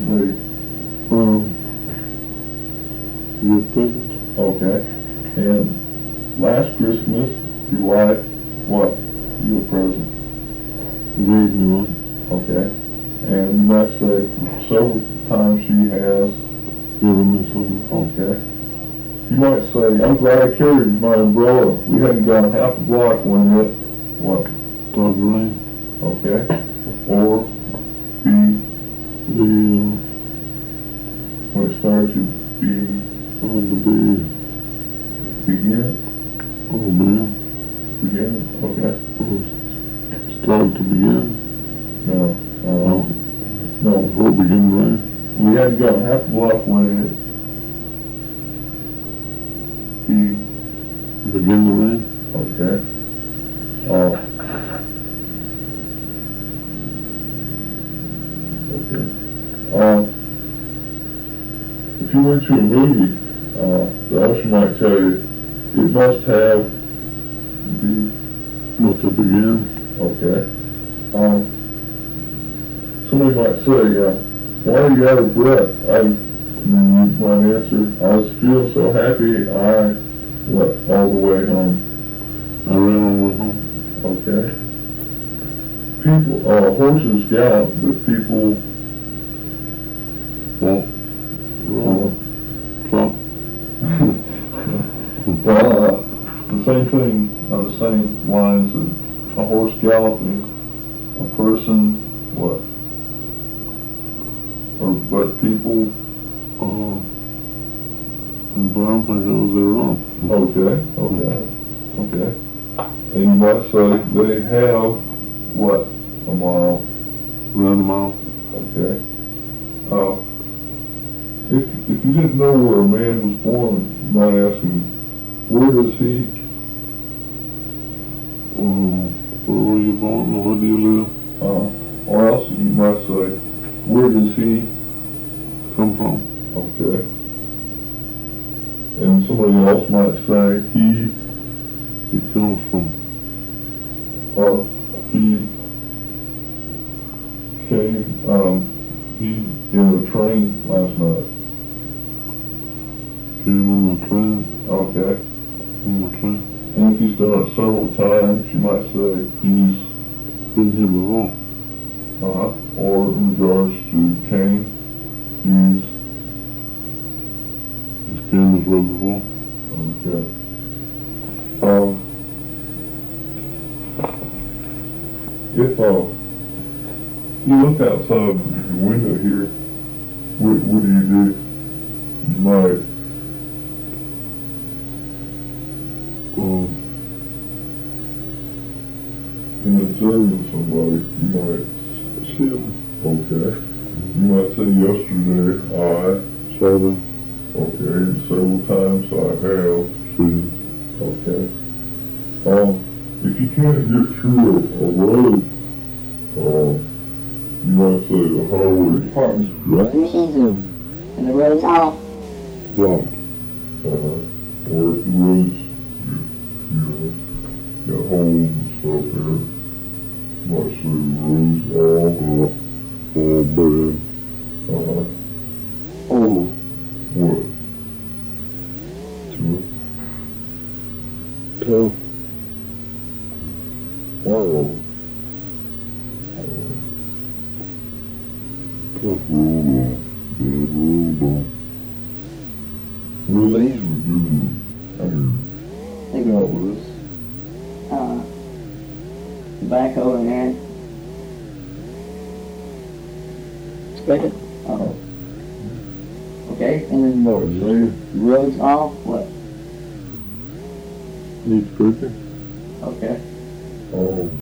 they, Your present? okay. And last Christmas, your wife, what? You a present. Gave me one. Okay. And you might say several times she has. Given me something. Okay. You might say, I'm glad I carried my umbrella. We hadn't gone half a block when it, what? Started to rain. Okay. Or be, when it started to be, begin? Begin? Okay. Started to begin? No. No. Before it began to rain? We hadn't gone half a block when it begin to rain? Okay. Okay. If you went to a movie, the usher might tell you, it must have Must have begun? okay. Somebody might say, why are you out of breath? And then you might answer, I was feeling so happy, I went all the way home. I ran on my home. Okay. People, horses gallop, but people Walk. Trot. well, the same thing on the same lines of a horse galloping, a person, what? Or but people, But I don't think that was their wrong. okay. And you might say they have, what, a mile? Around a mile. Okay. If you didn't know where a man was born, you might ask him, where does he? Where were you born or where do you live? Or else you might say, where does he Come from? okay. And somebody else might say, he comes from. or he came, he in a train last night. Came on the train. Okay. On the train. And if he's done it several times, you might say he's Been here before. or in regards to came, he's Came this way before. okay. If you look outside the window here, what do? You might in observing somebody, you might See them. okay. You might say yesterday I Saw them. okay, and several times I have See. okay. If you can't get through a road, you might say the highway Department. And the road's off. Blocked. or if the roads, got holes and stuff there, you might say the road's All bad. oh, what? Tough. Wow. Tough road. Bad road. Well, these were good. I mean, They go with tobacco in hand. Spigot. Okay, and then the road's off. What? Needs cooking. Okay. oh,